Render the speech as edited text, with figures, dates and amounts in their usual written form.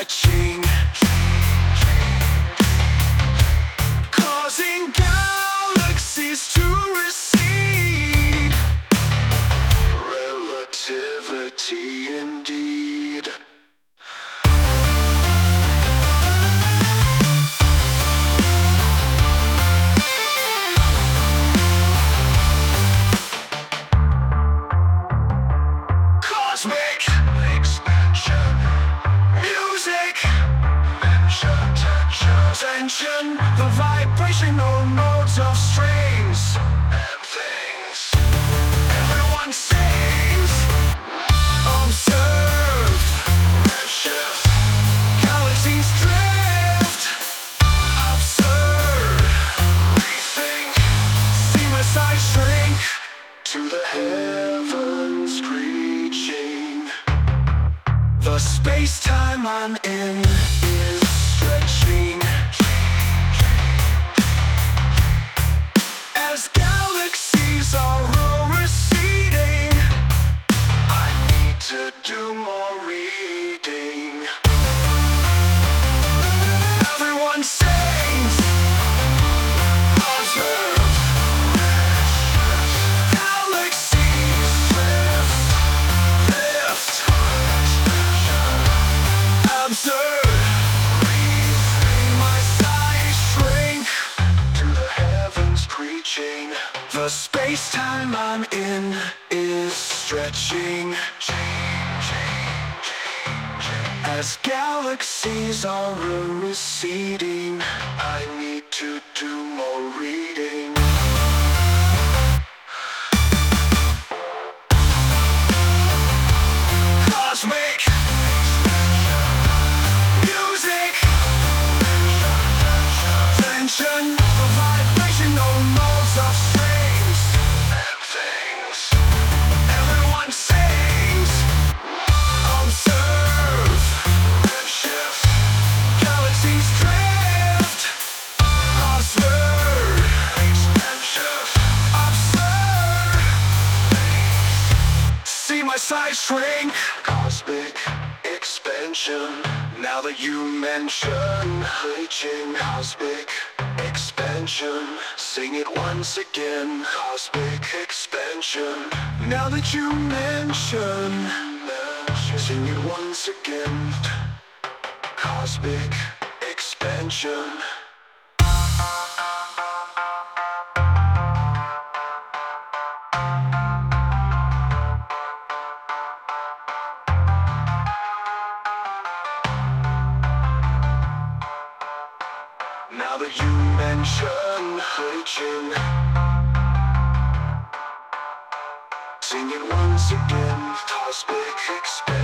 stretching, causing galaxies to recede. Relativity indeed. Cosmic expansion, music, tension, the vibrational notes of strings and things. Everyone sings, observe, redshift, galaxies drift, absurd, rethink, see my size shrink to the heavens screeching. The space-time I'm in is stretching, as galaxies are receding. I need to do more reading. Everyone sings, observe, galaxies drift, absurd, my size shrink to the heavens preaching. The space-time I'm in is stretching, as galaxies are receding. I need to do more reading. Cosmic music, tension, the vibrational notes of strings and things. Everyone sings, observe, redshift, galaxies drift, absurd, expansion, absurd, see my size shrink. Cosmic expansion, now that you mention reaching. Cosmic expansion, sing it once again. Cosmic expansion, now that you mention, sing it once again. Cosmic expansion. Now that you mention reaching, sing it once again. Cosmic expansion.